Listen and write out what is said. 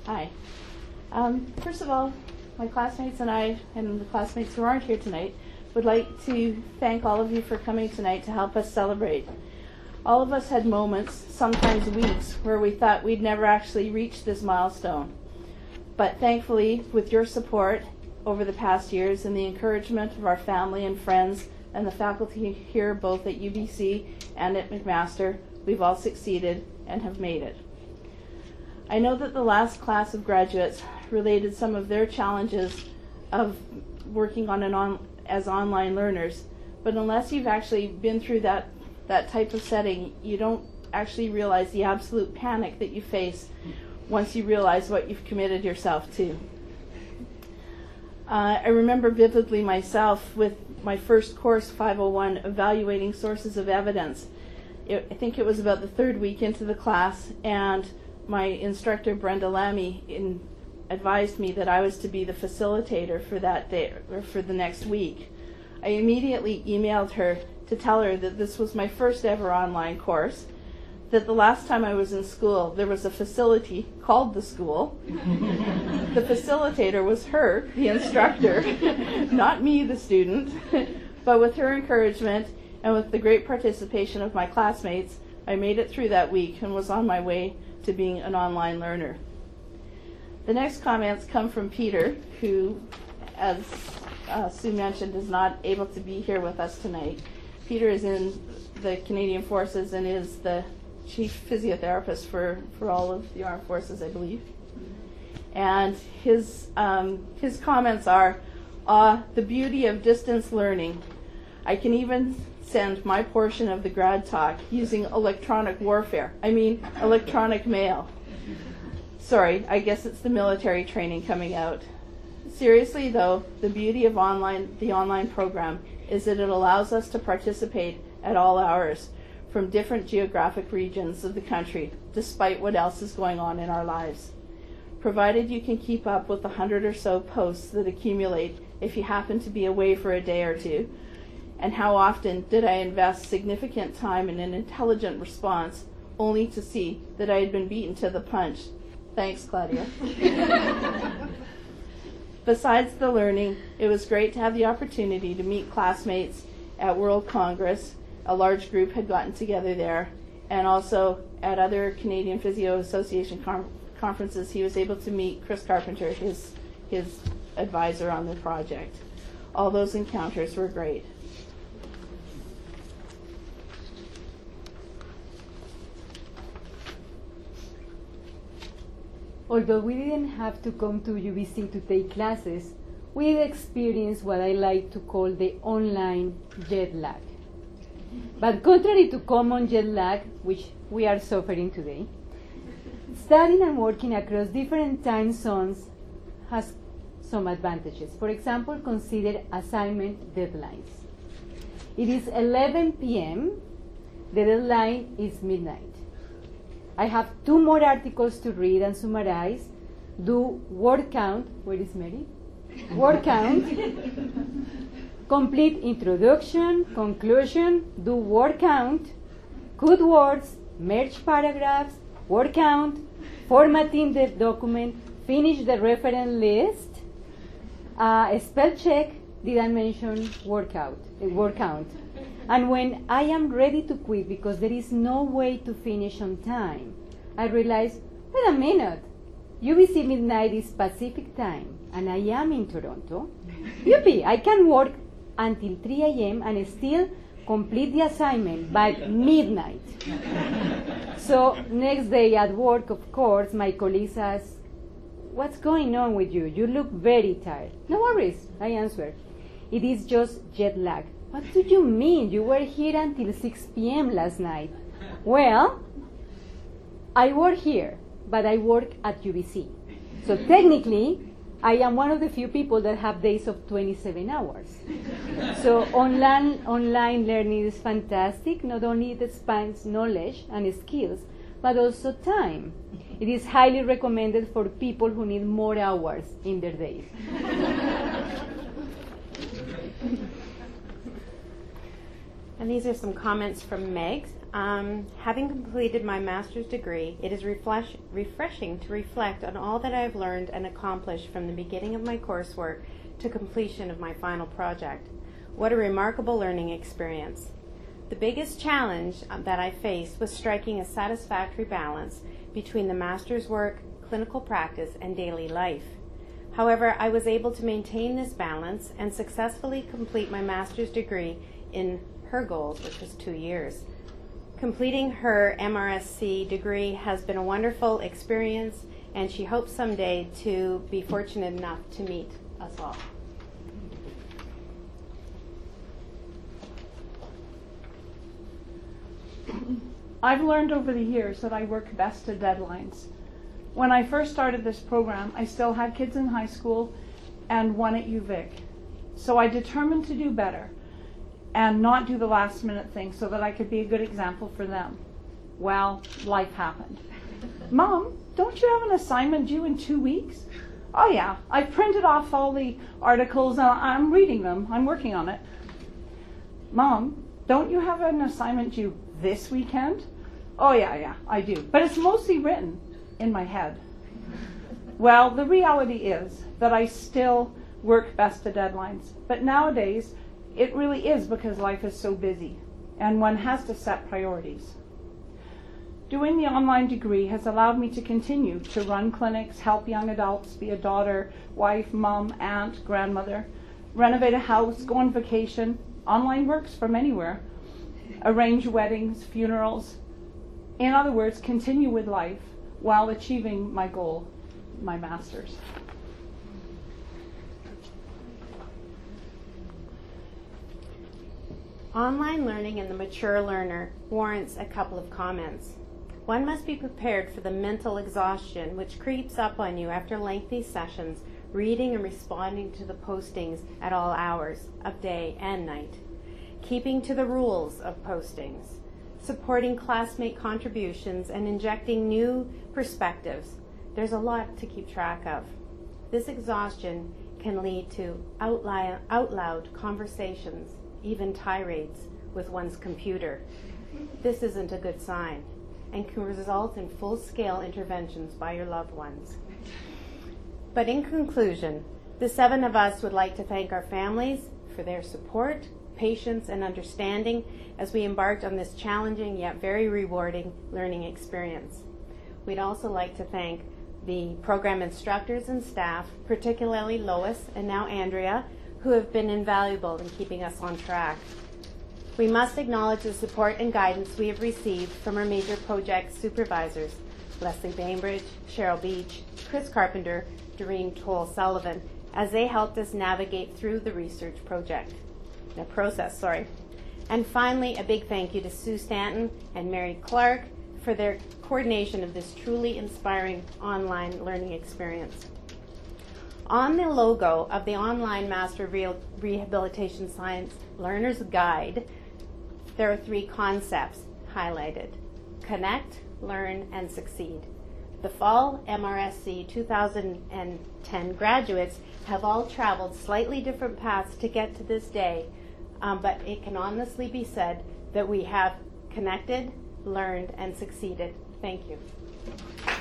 Hi. First of all, my classmates and I, and the classmates who aren't here tonight, would like to thank all of you for coming tonight to help us celebrate. All of us had moments, sometimes weeks, where we thought we'd never actually reach this milestone. But thankfully, with your support over the past years and the encouragement of our family and friends and the faculty here both at UBC and at McMaster, we've all succeeded and have made it. I know that the last class of graduates related some of their challenges of working on as online learners, but unless you've actually been through that type of setting, you don't actually realize the absolute panic that you face once you realize what you've committed yourself to. I remember vividly myself with my first course, 501, Evaluating Sources of Evidence. I think it was about the third week into the class, and my instructor, Brenda Lamy, advised me that I was to be the facilitator for that day, or for the next week. I immediately emailed her to tell her that this was my first ever online course, that the last time I was in school, there was a facility called the school. The facilitator was her, the instructor, not me, the student. But with her encouragement and with the great participation of my classmates, I made it through that week and was on my way to being an online learner. The next comments come from Peter, who, as Sue mentioned, is not able to be here with us tonight. Peter is in the Canadian Forces and is the chief physiotherapist for all of the armed forces, I believe. And his comments are, the beauty of distance learning. I can even send my portion of the grad talk using electronic mail. Sorry, I guess it's the military training coming out. Seriously though, the beauty of the online program is that it allows us to participate at all hours from different geographic regions of the country, despite what else is going on in our lives. Provided you can keep up with the 100 or so posts that accumulate if you happen to be away for a day or two. And how often did I invest significant time in an intelligent response only to see that I had been beaten to the punch? Thanks, Claudia. Besides the learning, it was great to have the opportunity to meet classmates at World Congress. A large group had gotten together there, and also at other Canadian Physio Association conferences, he was able to meet Chris Carpenter, his advisor on the project. All those encounters were great. Although we didn't have to come to UBC to take classes, we experienced what I like to call the online jet lag. But contrary to common jet lag, which we are suffering today, studying and working across different time zones has some advantages. For example, consider assignment deadlines. It is 11 p.m., the deadline is midnight. I have 2 more articles to read and summarize, do word count, where is Mary? Word count, complete introduction, conclusion, do word count, good words, merge paragraphs, word count, formatting the document, finish the reference list, spell check, did I mention word count? And when I am ready to quit because there is no way to finish on time, I realize, wait a minute, UBC midnight is Pacific time, and I am in Toronto. Yuppie, I can work until 3 a.m. and still complete the assignment by midnight. So next day at work, of course, my colleague asks, what's going on with you? You look very tired. No worries, I answer. It is just jet lag. What do you mean? You were here until 6 p.m. last night. Well, I work here, but I work at UBC. So technically, I am one of the few people that have days of 27 hours. So online learning is fantastic. Not only it expands knowledge and skills, but also time. It is highly recommended for people who need more hours in their days. And these are some comments from Meg. Having completed my master's degree, it is refreshing to reflect on all that I have learned and accomplished from the beginning of my coursework to completion of my final project. What a remarkable learning experience. The biggest challenge that I faced was striking a satisfactory balance between the master's work, clinical practice, and daily life. However, I was able to maintain this balance and successfully complete my master's degree in her goals, which was 2 years. Completing her MRSC degree has been a wonderful experience, and she hopes someday to be fortunate enough to meet us all. I've learned over the years that I work best to deadlines. When I first started this program, I still had kids in high school and one at UVic. So I determined to do better and not do the last minute thing so that I could be a good example for them. Well, life happened. Mom, don't you have an assignment due in 2 weeks? Oh yeah, I've printed off all the articles and I'm reading them. I'm working on it. Mom, don't you have an assignment due this weekend? Oh yeah, I do. But it's mostly written in my head. Well, the reality is that I still work best to deadlines. But nowadays, it really is because life is so busy and one has to set priorities. Doing the online degree has allowed me to continue to run clinics, help young adults, be a daughter, wife, mom, aunt, grandmother, renovate a house, go on vacation. Online works from anywhere. Arrange weddings, funerals. In other words, continue with life while achieving my goal, my master's. Online learning in the mature learner warrants a couple of comments. One must be prepared for the mental exhaustion which creeps up on you after lengthy sessions, reading and responding to the postings at all hours of day and night, keeping to the rules of postings, supporting classmate contributions, and injecting new perspectives. There's a lot to keep track of. This exhaustion can lead to out loud conversations, even tirades with one's computer. This isn't a good sign and can result in full-scale interventions by your loved ones. But in conclusion, the 7 of us would like to thank our families for their support, patience, and understanding as we embarked on this challenging yet very rewarding learning experience. We'd also like to thank the program instructors and staff, particularly Lois and now Andrea, who have been invaluable in keeping us on track. We must acknowledge the support and guidance we have received from our major project supervisors, Leslie Bainbridge, Cheryl Beach, Chris Carpenter, Doreen Toll-Sullivan, as they helped us navigate through the research process. And finally, a big thank you to Sue Stanton and Mary Clark for their coordination of this truly inspiring online learning experience. On the logo of the Online Master Rehabilitation Science Learner's Guide, there are 3 concepts highlighted: connect, learn, and succeed. The fall MRSC 2010 graduates have all traveled slightly different paths to get to this day, but it can honestly be said that we have connected, learned, and succeeded. Thank you.